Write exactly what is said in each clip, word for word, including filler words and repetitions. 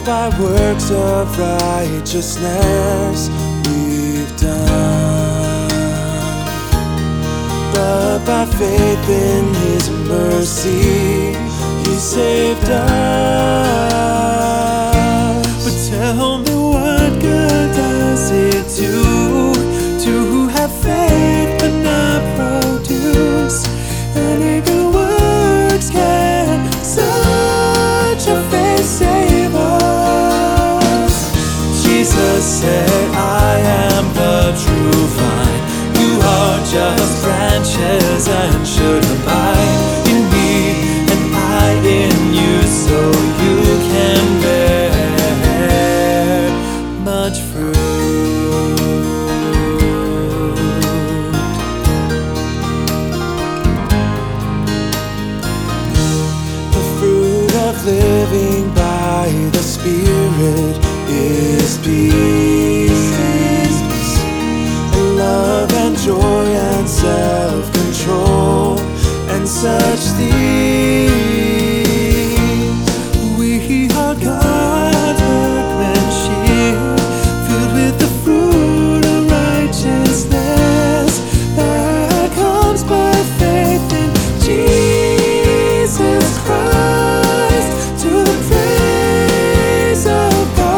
by works of righteousness we've done, but by faith in His mercy He saved us. But tell me, what good does it do to have faith but not produce any good works? Can such a faith save us? Jesus said, I am the true vine, you are just branches and should abide in me, and I in you, so you can bear much fruit. The fruit of living by the Spirit is peace, love and joy and self-control, and such things. We are God's workmanship, filled with the fruit of righteousness that comes by faith in Jesus Christ, to the praise of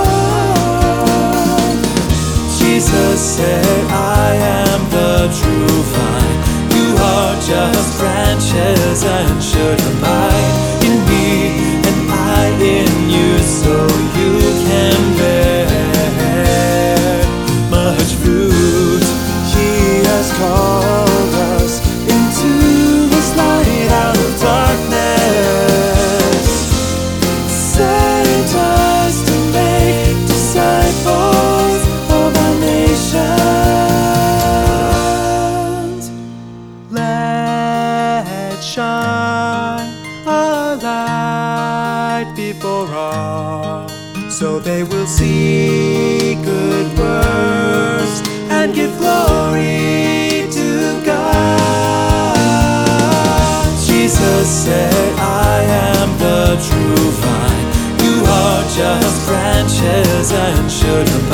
God. Jesus said, I am the true vine, you are just branches and should abide in me, and I in you, so you can bear much fruit. He has called us into His light out of darkness, sent us to make disciples of our nations. Let shine a light before all, so they will see good works and give glory to God. Jesus said, I am the true vine, you are just branches and should abide